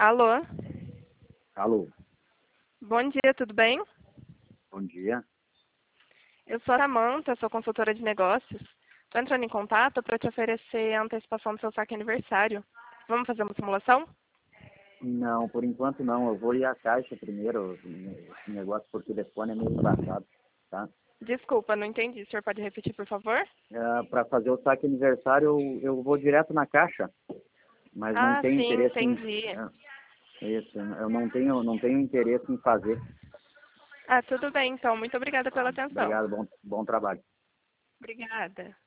Alô? Alô, Bom dia, tudo bem? bom dia. Eu sou a Samanta, sou consultora de negócios. Estou entrando em contato para te oferecer a antecipação do seu saque aniversário. Vamos fazer uma simulação? Não, por enquanto não. Eu vou ir à caixa primeiro. Esse negócio por telefone é meio embaçado, tá? Desculpa, não entendi. O senhor pode repetir, por favor? Para fazer o saque aniversário, eu vou direto na caixa, mas não Ah, tenho sim, interesse em. entendi. Isso, eu não tenho interesse em fazer. Ah, tudo bem, então. Muito obrigada pela Tá? atenção. Obrigado, bom trabalho. Obrigada.